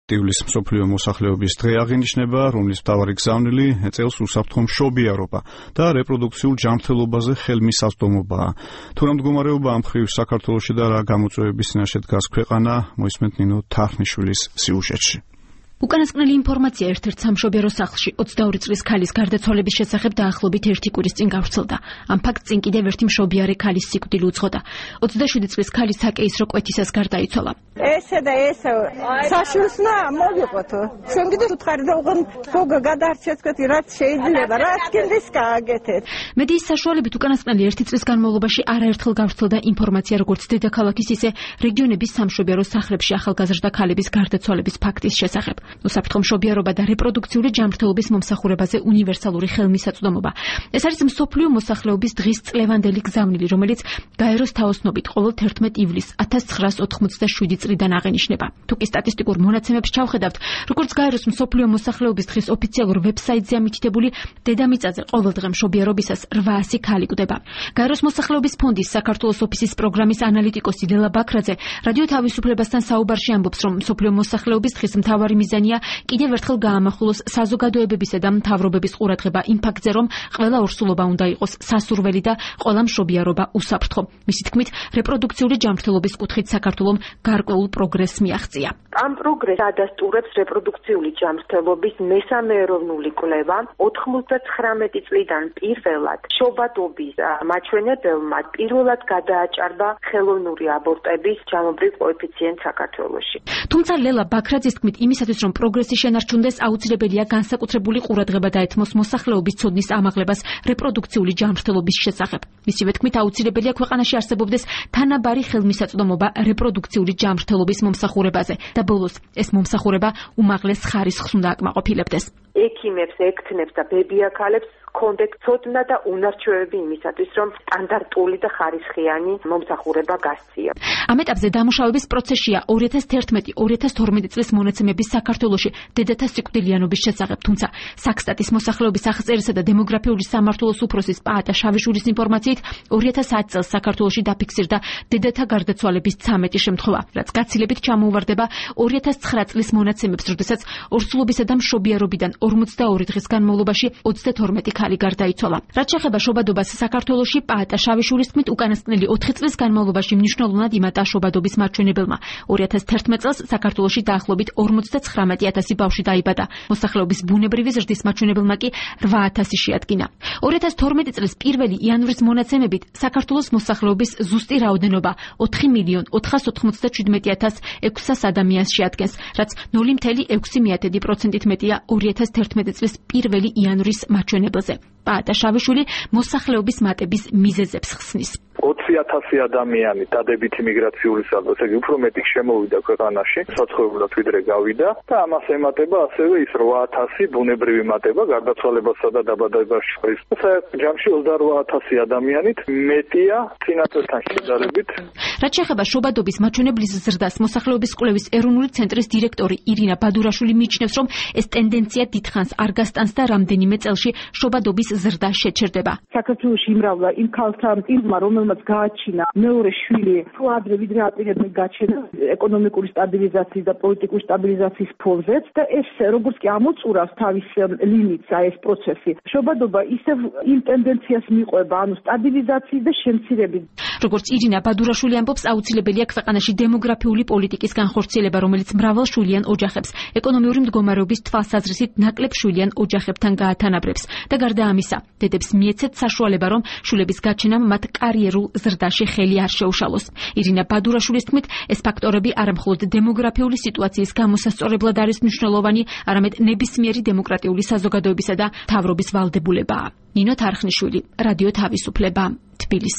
ტივლის მსოფლიო მოსახლეობის დღე აღინიშნება, რომლის მთავარი გზავნილი ეწეოს უსაფრთხო მშობიარობა და რეპროდუქციულ ჯანმრთელობაზე ხელმისაწვდომობაა. თუ რა მდგომარეობა ამ მხრივ საქართველოში და რა გამოწვევების წინაშე დგას ქვეყანა, მოისმენთ ნინო თარხნიშვილის სიუჟეტში. უკანასკნელი ინფორმაცია ერთ-ერთ სამშობიარო სახლში 22 წლის ქალის გარდაცვალების შესახებ დაახლოებით 1 კვირის წინ გავრცელდა. ამ ფაქტს წინ კიდევ ერთი მშობიარე ქალის სიკვდილი უძღოდა. 27 წლის ქალი საკეისრო კვეთისას გარდაიცვალა. ესე და ესე საშულსნა მოვიყოთო. ჩვენ კიდე უთხარი რომ ფოგა გადარჩეს კეთი რაც შეიძლება, რაც კიდეს გააკეთეთ. მედიის საშუალებით უკანასკნელი 1 წლის განმავლობაში არაერთხელ გავრცელდა ინფორმაცია როგორც დედაქალაქის, ისე რეგიონების სამშობიარო სახლებში ახალგაზრდა ქალების გარდაცვალების ფაქტის შესახებ. უსაფრთხო მშობიარობა და რეპროდუქციული ჯანმრთელობის მომსახურებაზე უნივერსალური ხელმისაწვდომობა. ეს არის მსოფლიო მოსახლეობის დღის წლევანდელი გზავნილი, რომელიც გაეროს თაოსნობით ყოველ 11 ივლისს 1987 წლიდან აღენიშნება. თუ კი სტატისტიკურ მონაცემებს ჩავხედავთ, როგორც გაეროს მსოფლიო მოსახლეობის დღის ოფიციალურ ვებსაიტზე ამითითებული, დედამიწაზე ყოველ დღე მშობიარობისას 800 ქალი კვდება. გაეროს მოსახლეობის ფონდის საქართველოს ოფისის პროგრამის ანალიტიკოსი ლელა ბაქრაძე რადიო თავისუფლებასთან საუბარში ამბობს, რომ მსოფლიო მოსახლეობის დღის მთავარი მიზანია კიდევ ერთხელ გაამახვილოს საზოგადოებებისა და მთავრობების ყურადღება იმ ფაქტზე, რომ ყველა ორსულობა უნდა იყოს სასურველი და ყველა მშობიარობა უსაფრთხო. მისი თქმით, რეპროდუქციული ჯანმრთელობის კუთხით საქართველომ გარკვეულ პროგრესს მიაღწია. ამ პროგრესს ადასტურებს რეპროდუქციული ჯანმრთელობის მესამე ეროვნული კვლევა 99 წლიდან პირველად შობადობის მაჩვენებელმა პირველად გადააჭარბა ხელოვნური აბორტების ჯამობრივ კოეფიციენტს საქართველოში. თუმცა ლელა ბაქრაძის თქმით, იმისათვის რომ პროგრესი შენარჩუნდეს, აუცილებელია განსაკუთრებული ყურადღება დაეთმოს მოსახლეობის ცოდნის ამაღლებას რეპროდუქციული ჯანმრთელობის შესახებ. მისივე თქმით, აუცილებელია ქვეყანაში არსებობდეს თანაბარი ხელმისაწვდომობა რეპროდუქციული ჯანმრთელობის მომსახურებაზე და ბოლოს ეს მომსახურება უმაღლეს ხარისხს უნდა აკმაყოფილებდეს. ექიმებს, ექთნებს და ბებიაქალებს კონდეთ ცოდნა და უნარჩვევები იმისათვის, რომ სტანდარტული და ხარისხიანი მომსახურება გასწია. ამ ეტაპზე დამუშავების პროცესია 2011-2012 წლის მონაცემების საქართველოში დედათა სიკვდილიანობის შესახებ, თუმცა საქსტატის მოსახლეობის აღწერისა და დემოგრაფიული სამმართველოს უფროსის პაატა შავიშვილის ინფორმაციით 2010 წელს საქართველოში დაფიქსირდა დედათა გარდაცვალების 13 შემთხვევა, რაც გაცილებით ჩამოუვარდება 2009 წლის მონაცემებს, როდესაც ორსულობისა და მშობიარობიდან 42 დღის განმავლობაში 32 ქალი გარდაიცვალა. რაც შეეხება შობადობას საქართველოში, პაატა შავიშვილის თქმით, უკანასკნელი 4 წლის განმავლობაში მნიშვნელოვნად იმატა შობადობის მაჩვენებელმა. 2011 წელს საქართველოში დაახლოებით 59000 ბავშვი დაიბადა. მოსახლეობის ბუნებრივი ზრდის მაჩვენებელმა კი 8000 შეადგინა. 2012 წლის 1 იანვრის მონაცემებით საქართველოს მოსახლეობის ზუსტი რაოდენობა 4.497.600 ადამიანს შეადგენს, რაც 0.6%-ით მეტია 2011 წლის 1 იანვრის მაჩვენებელზე. პაატა შავიშვილი მოსახლეობის მატების მიზეზებს ხსნის. 20,000 ადამიანი დადებითი მიგრაციული სალდო, ესე იგი უფრო მეტი შემოვიდა ქვეყანაში, საცხოვრებლად ვიდრე გავიდა და ამას ემატება ასევე ის 8,000 ბუნებრივი მატება გარდაცვალებასა და დაბადებაში შორის. საერთო ჯამში 28,000 ადამიანით მეტია წინა წელთან შედარებით. რაც შეეხება შობადობის მაჩვენებლის ზრდას, მოსახლეობის კვლევის ეროვნული ცენტრის დირექტორი ირინა ბადურაშვილი მიიჩნევს, რომ ეს ტენდენცია დიდხანს არ გასტანს და რამდენიმე წელში შობადობის ზრდა შეჩერდება. საქართველოში იმრავლა იმ ქალთან პირმა, რომელმაც გააჩინა მეორე შვილი, თუ ადრე ვიდრე აპირებდნენ გაჩენა ეკონომიკური სტაბილიზაციის და პოლიტიკური სტაბილიზაციის ფონზეც და ეს როგორც კი ამოწურავს თავის ლიმიტს ეს პროცესი. შობადობა ისევ იმ ტენდენციას მიყვება, ანუ სტაბილიზაციის და შემცირების. როგორც ირინა ბადურაშვილი ამბობს, აუცილებელია ქვეყანაში დემოგრაფიული პოლიტიკის განხორციელება, რომელიც მრავალშვილიან ოჯახებს ეკონომიური მდგომარეობის თვალსაზრისით ნაკლებ შვილიან ოჯახებთან გაათანაბრებს და გარდა ამისა, დედებს მიეცეთ საშუალება, რომ შვილების გაჩენამ მათ კარიერულ ზრდაში ხელი არ შეუშალოს. ირინა ბადურაშვილის თქმით, ეს ფაქტორები არამხოლოდ დემოგრაფიული სიტუაციის გამოსასწორებლად არის მნიშვნელოვანი, არამედ ნებისმიერი დემოკრატიული საზოგადოებისა და მთავრობის ვალდებულებაა. ნინო თარხნიშვილი, რადიო თავისუფლება, თბილისი.